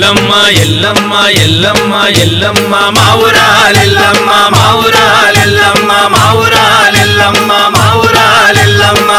ఎల్లమ్మ ఎల్లమ్మ ఎల్లమ్మ ఎల్లమ్మ మా ఊరాలెల్లమ్మ మా ఊరాలెల్లమ్మ మా ఊరాలెల్లమ్మ మా ఊరాలెల్లమ్మ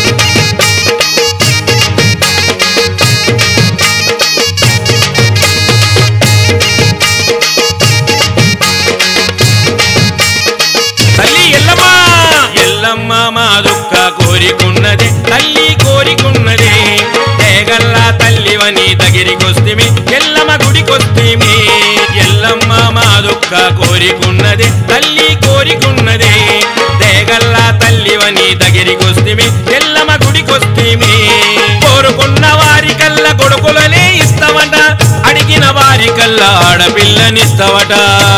తల్లి ఎల్లమ్మ ఎల్లమ్మ మా దుఃఖ కోరికున్నది తల్లి కోరికున్నది తేగల్లా తల్లివని దగ్గరికొస్తిమి ఎల్లమ్మ గుడికొస్తిమి ఎల్లమ్మ మా దుఃఖ కోరికున్నది తల్లి కోరికున్నది తేగల్లా తల్లివని దగ్గరికొస్తిమి ఎల్లమ్మ గుడికొస్తిమి కోరుకున్న వారికల్లా కొడుకులనే ఇస్తావట అడిగిన వారికల్లా ఆడపిల్లనిస్తావట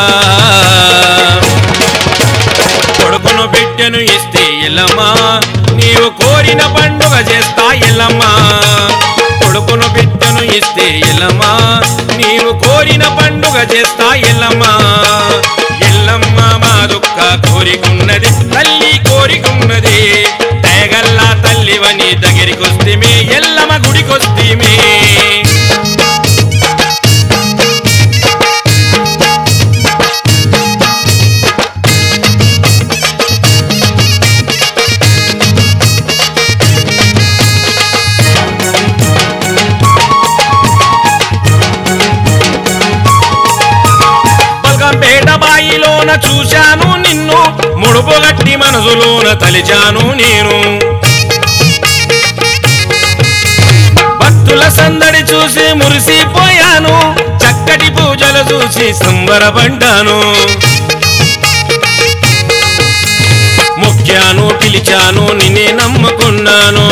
కొడుకును బిడ్డను ఇస్తే ఎల్లమ్మా నీవు కోరిన పండుగ చేస్తా ఎల్లమ్మా కొడుకును బిడ్డను ఇస్తే ఎల్లమ్మా నీవు కోరిన పండుగ చేస్తా ఎల్లమ్మా ఎల్లమ్మ మా దుఃఖ కోరికున్నది తల్లి కోరికున్నది తేగల్లా తల్లివని దగ్గరికొస్తిమి ఎల్లమ్మ గుడికొస్తిమి పేటబాయిలోన చూశాను నిన్ను ముడుపుగట్టి మనసులోన తలిచాను నేను భక్తుల సందడి చూసి మురిసిపోయాను చక్కటి పూజలు చూసి సంబరపడ్డాను మొక్కాను పిలిచాను నిన్నే నమ్ముకున్నాను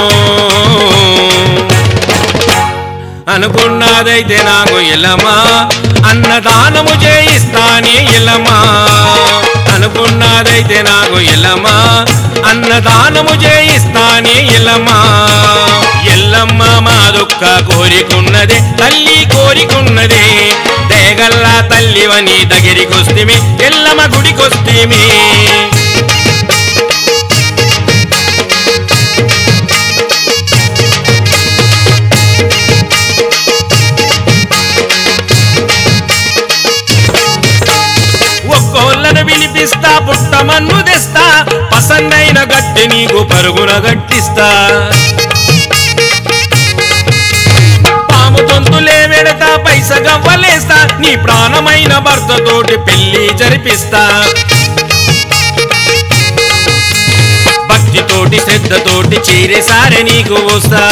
అనుకున్నదైతే నాకు ఎల్లమ్మా అన్నదానము చేయిస్తానే ఎల్లమ్మా అనుకున్నదైతే నాకు ఎల్లమ్మా అన్నదానము చేయిస్తానే ఎల్లమ్మా ఎల్లమ్మ మా దుఃఖ కోరికున్నది తల్లి కోరికున్నది తేగల్లా తల్లివని దగ్గరికొస్తిమి ఎల్లమ్మ గుడికొస్తిమి ఒక్కోళ్ళను వినిపిస్తా పుట్టమన్ను తెస్తా పసందైన గట్టి నీకు పరుగున గట్టిస్తా పాము తొంతులే వెడతా పైస గవ్వలేస్తా నీ ప్రాణమైన భర్తతోటి పెళ్లి జరిపిస్తా భక్తితోటి శ్రద్ధతోటి చీరేసారే నీకు వస్తా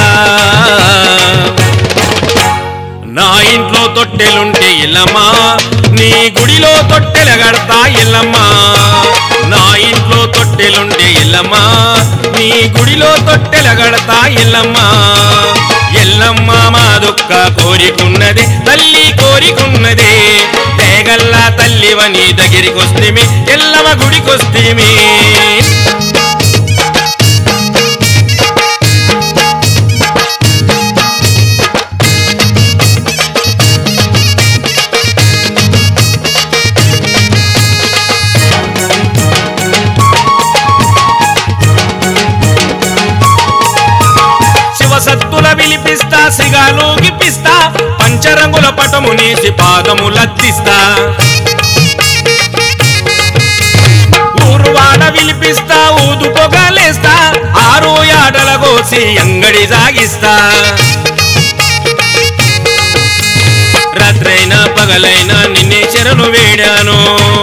నా ఇంట్లో తొట్టెలుంటే ఎల్లమ్మా నీ గుడిలో తొట్టెల గడతా ఎల్లమ్మా నా ఇంట్లో తొట్టెలుంటే ఎల్లమ్మా నీ గుడిలో తొట్టెల గడతా ఎల్లమ్మా ఎల్లమ్మ మా దుఃఖ కోరికున్నది తల్లి కోరికున్నది తేగల్లా తల్లివని దగ్గరికొస్తిమి ఎల్లమ్మ గుడికొస్తిమి సత్తుల విలిపిస్తా సిగాలు గిప్పిస్తా పంచరంగుల పటము నేసి పాదములత్తిస్తా ఊరువాడ విలిపిస్తా ఊదు పొగలేస్తా ఆరు యాడల కోసి అంగడి సాగిస్తా రాత్రైనా పగలైనా నిన్నే శరణు వేడాను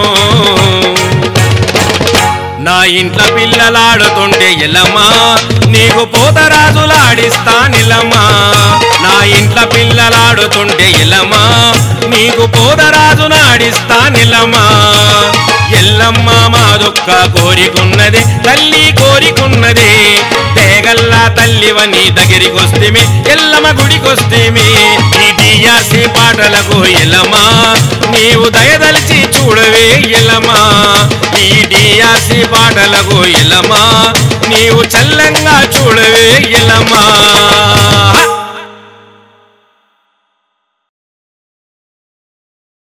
నా ఇంట్లో పిల్లలాడుతుంటే ఎల్లమ్మా నీకు పోతరాజులాడిస్తా నిల్లమ్మా నా ఇంట్లో పిల్లలాడుతుంటే ఎల్లమ్మా నీకు పోతరాజునాడిస్తా నిల్లమ్మా ఎల్లమ్మ మా దుఃఖ కోరికున్నది తల్లి కోరికున్నది తేగల్లా తల్లివని దగ్గరికొస్తిమి ఎల్లమ్మ గుడికొస్తిమి ఈ డిఆర్సి పాటలకు ఎల్లమ్మా నీవు దయదలిచి చూడవే ఎల్లమ్మా ఈ డిఆర్సి పాటలకు ఎల్లమ్మా నీవు చల్లంగా చూడవే ఎల్లమ్మా